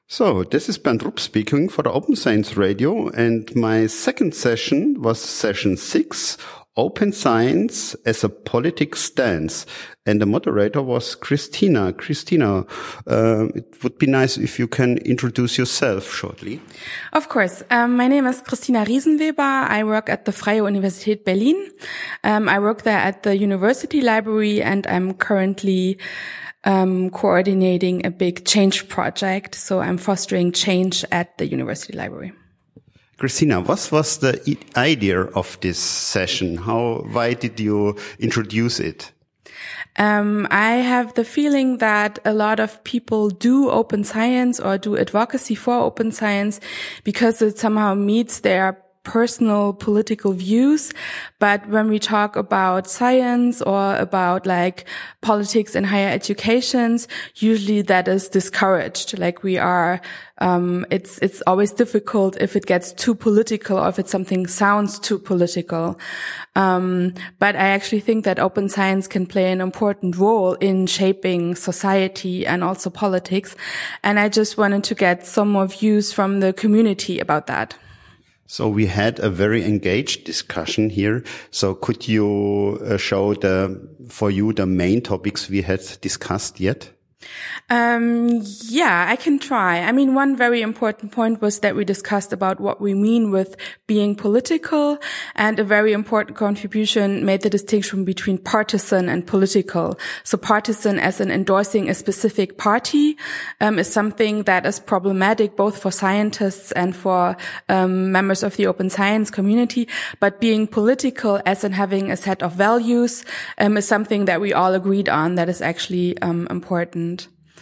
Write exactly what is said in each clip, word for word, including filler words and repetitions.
So, this is Bernd Rupp speaking for the Open Science Radio, and my second session was session six, Open Science as a Politics Stance. And the moderator was Christina. Christina, uh, it would be nice if you can introduce yourself shortly. Of course. Um, my name is Christina Riesenweber. I work at the Freie Universität Berlin. Um, I work there at the University Library, and I'm currently Um, coordinating a big change project. So I'm fostering change at the University Library. Christina, what was the idea of this session? How, why did you introduce it? Um, I have the feeling that a lot of people do open science or do advocacy for open science because it somehow meets their personal political views. But when we talk about science or about like politics in higher educations, usually that is discouraged. Like we are, um, it's, it's always difficult if it gets too political or if it's something sounds too political. Um, but I actually think that open science can play an important role in shaping society and also politics. And I just wanted to get some more views from the community about that. So we had a very engaged discussion here. So could you uh, show the, for you, the main topics we had discussed yet? Um, yeah, I can try. I mean, one very important point was that we discussed about what we mean with being political, and a very important contribution made the distinction between partisan and political. So partisan as in endorsing a specific party, um, is something that is problematic both for scientists and for, um, members of the open science community. But being political as in having a set of values, um, is something that we all agreed on that is actually, um, important.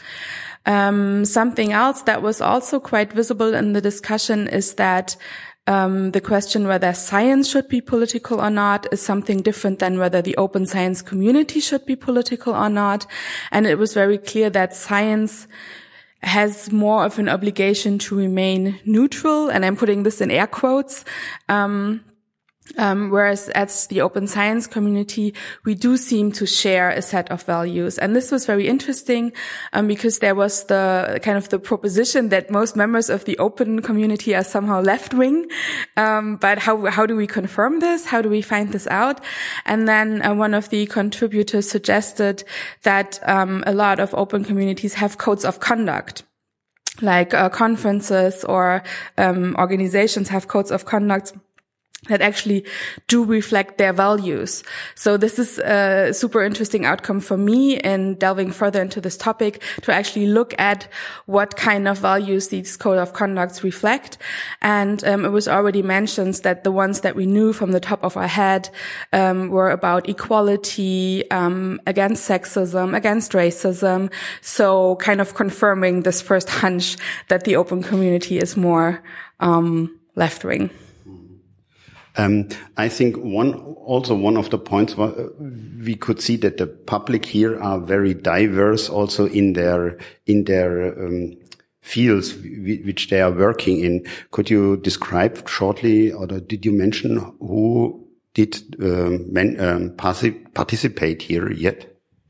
Um, something else that was also quite visible in the discussion is that um, the question whether science should be political or not is something different than whether the open science community should be political or not. And it was very clear that science has more of an obligation to remain neutral, and I'm putting this in air quotes. Um, Um, whereas as the open science community, we do seem to share a set of values. And this was very interesting, um, because there was the kind of the proposition that most members of the open community are somehow left-wing. Um, but how, how do we confirm this? How do we find this out? And then uh, one of the contributors suggested that, um, a lot of open communities have codes of conduct. Like, uh, conferences or, um, organizations have codes of conduct that actually do reflect their values. So this is a super interesting outcome for me in delving further into this topic, to actually look at what kind of values these code of conducts reflect. And um, it was already mentioned that the ones that we knew from the top of our head um, were about equality, um, against sexism, against racism. So kind of confirming this first hunch that the open community is more um, left-wing. Um, I think one, also one of the points we could see that the public here are very diverse also in their, in their, um, fields which they are working in. Could you describe shortly, or did you mention who did, um, men, um, participate here yet?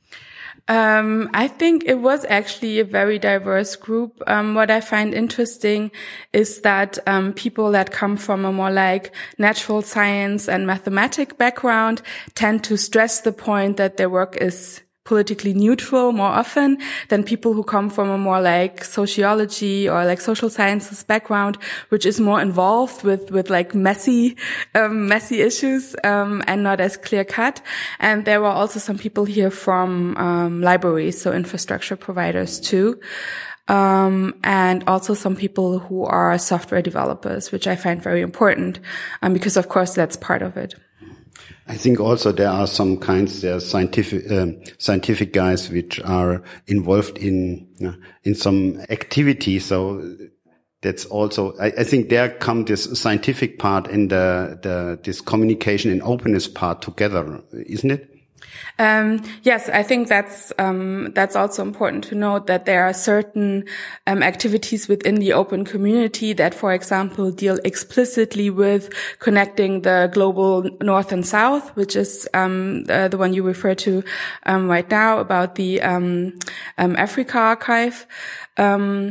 Um, I think it was actually a very diverse group. Um, what I find interesting is that, um, people that come from a more like natural science and mathematic background tend to stress the point that their work is politically neutral more often than people who come from a more like sociology or like social sciences background, which is more involved with, with like messy, um, messy issues, um, and not as clear cut. And there were also some people here from, um, libraries, so infrastructure providers too. Um, and also some people who are software developers, which I find very important, um, because of course that's part of it. I think also there are some kinds, there are scientific, um, scientific guys which are involved in, uh, in some activity. So that's also, I, I think there come this scientific part and the, the, this communication and openness part together, isn't it? Um, yes, I think that's, um, that's also important to note that there are certain, um, activities within the open community that, for example, deal explicitly with connecting the global north and south, which is, um, the, the one you refer to, um, right now about the, um, um, Africa archive. Um,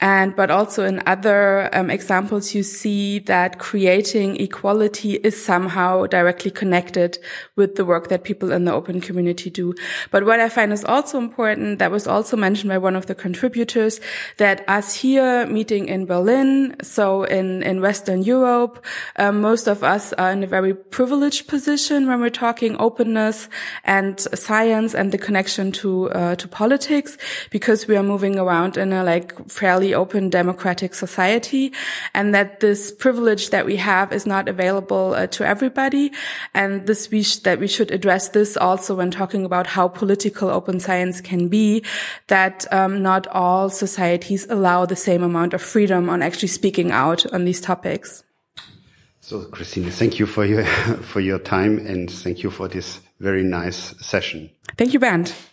And, but also in other um, examples, you see that creating equality is somehow directly connected with the work that people in the open community do. But what I find is also important, that was also mentioned by one of the contributors, that us here meeting in Berlin, so in, in Western Europe, um, most of us are in a very privileged position when we're talking openness and science and the connection to, uh, to politics, because we are moving around in a like fairly open democratic society, and that this privilege that we have is not available uh, to everybody. And this we sh- that we should address this also when talking about how political open science can be, that um, not all societies allow the same amount of freedom on actually speaking out on these topics. So, Christine, thank you for your for your time, and thank you for this very nice session. Thank you, Bernd.